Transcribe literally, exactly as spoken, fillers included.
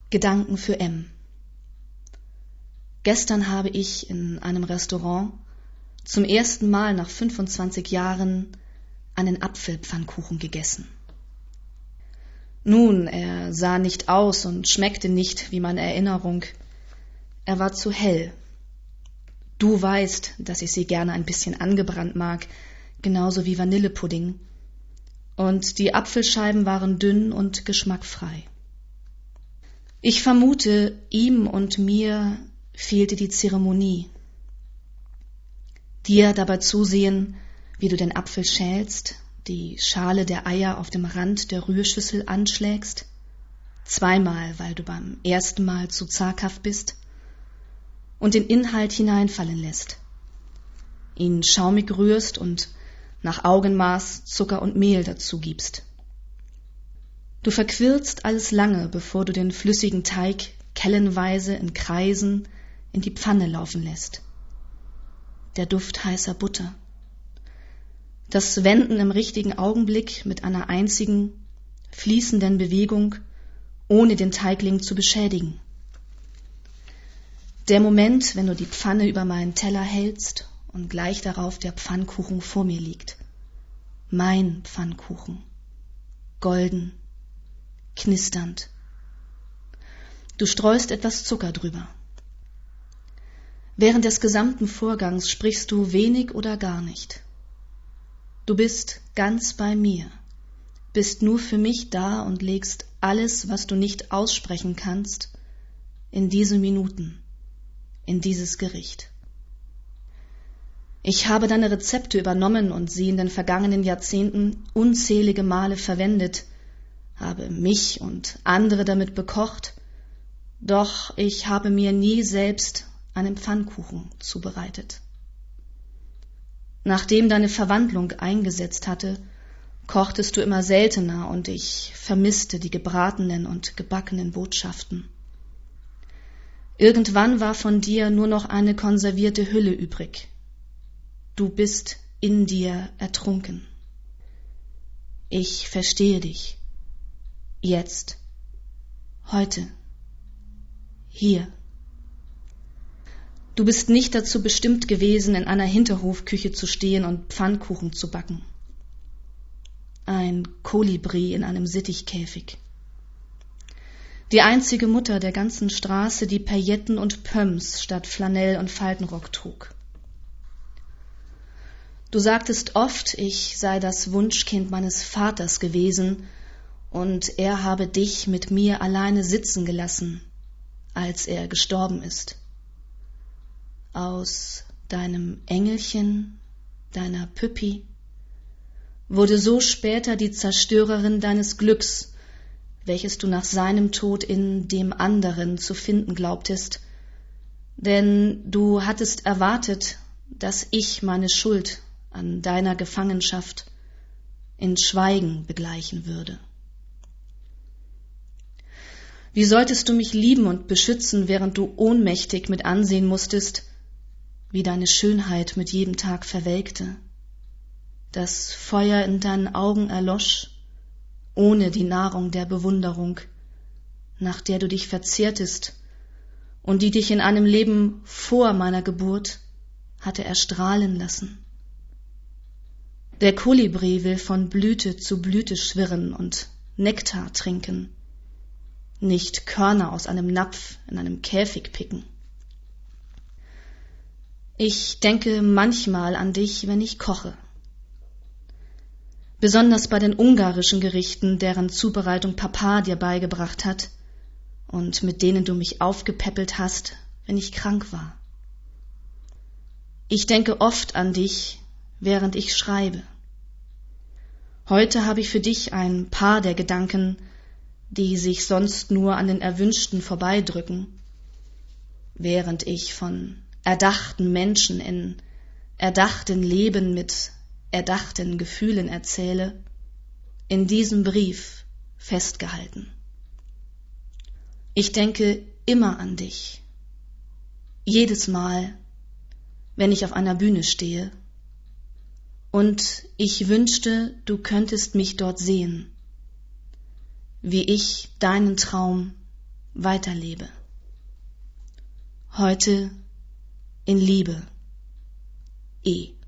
Gedanken für M. Gestern habe ich in einem Restaurant zum ersten Mal nach fünfundzwanzig Jahren einen Apfelpfannkuchen gegessen. Nun, er sah nicht aus und schmeckte nicht wie meine Erinnerung. Er war zu hell. Du weißt, dass ich sie gerne ein bisschen angebrannt mag, genauso wie Vanillepudding. Und die Apfelscheiben waren dünn und geschmackfrei. Ich vermute, ihm und mir fehlte die Zeremonie. Dir dabei zusehen, wie du den Apfel schälst, die Schale der Eier auf dem Rand der Rührschüssel anschlägst, zweimal, weil du beim ersten Mal zu zaghaft bist, und den Inhalt hineinfallen lässt, ihn schaumig rührst und nach Augenmaß Zucker und Mehl dazu gibst. Du verquirlst alles lange, bevor du den flüssigen Teig kellenweise in Kreisen in die Pfanne laufen lässt. Der Duft heißer Butter. Das Wenden im richtigen Augenblick mit einer einzigen, fließenden Bewegung, ohne den Teigling zu beschädigen. Der Moment, wenn du die Pfanne über meinen Teller hältst und gleich darauf der Pfannkuchen vor mir liegt. Mein Pfannkuchen. Golden. Knisternd. Du streust etwas Zucker drüber. Während des gesamten Vorgangs sprichst du wenig oder gar nicht. Du bist ganz bei mir, bist nur für mich da und legst alles, was du nicht aussprechen kannst, in diese Minuten, in dieses Gericht. Ich habe deine Rezepte übernommen und sie in den vergangenen Jahrzehnten unzählige Male verwendet, habe mich und andere damit bekocht, doch ich habe mir nie selbst einen Pfannkuchen zubereitet. Nachdem deine Verwandlung eingesetzt hatte, kochtest du immer seltener und ich vermisste die gebratenen und gebackenen Botschaften. Irgendwann war von dir nur noch eine konservierte Hülle übrig. Du bist in dir ertrunken. Ich verstehe dich. Jetzt. Heute. Hier. Du bist nicht dazu bestimmt gewesen, in einer Hinterhofküche zu stehen und Pfannkuchen zu backen. Ein Kolibri in einem Sittichkäfig. Die einzige Mutter der ganzen Straße, die Pailletten und Pumps statt Flanell und Faltenrock trug. Du sagtest oft, ich sei das Wunschkind meines Vaters gewesen und er habe dich mit mir alleine sitzen gelassen, als er gestorben ist. Aus deinem Engelchen, deiner Püppi, wurde so später die Zerstörerin deines Glücks, welches du nach seinem Tod in dem anderen zu finden glaubtest, denn du hattest erwartet, dass ich meine Schuld an deiner Gefangenschaft in Schweigen begleichen würde. Wie solltest du mich lieben und beschützen, während du ohnmächtig mit ansehen musstest, wie deine Schönheit mit jedem Tag verwelkte, das Feuer in deinen Augen erlosch, ohne die Nahrung der Bewunderung, nach der du dich verzehrtest und die dich in einem Leben vor meiner Geburt hatte erstrahlen lassen. Der Kolibri will von Blüte zu Blüte schwirren und Nektar trinken, nicht Körner aus einem Napf in einem Käfig picken. Ich denke manchmal an dich, wenn ich koche. Besonders bei den ungarischen Gerichten, deren Zubereitung Papa dir beigebracht hat und mit denen du mich aufgepäppelt hast, wenn ich krank war. Ich denke oft an dich, während ich schreibe. Heute habe ich für dich ein paar der Gedanken, die sich sonst nur an den Erwünschten vorbeidrücken, während ich von erdachten Menschen in erdachten Leben mit erdachten Gefühlen erzähle, in diesem Brief festgehalten. Ich denke immer an dich, jedes Mal, wenn ich auf einer Bühne stehe, und ich wünschte, du könntest mich dort sehen, wie ich deinen Traum weiterlebe. Heute in Liebe. E.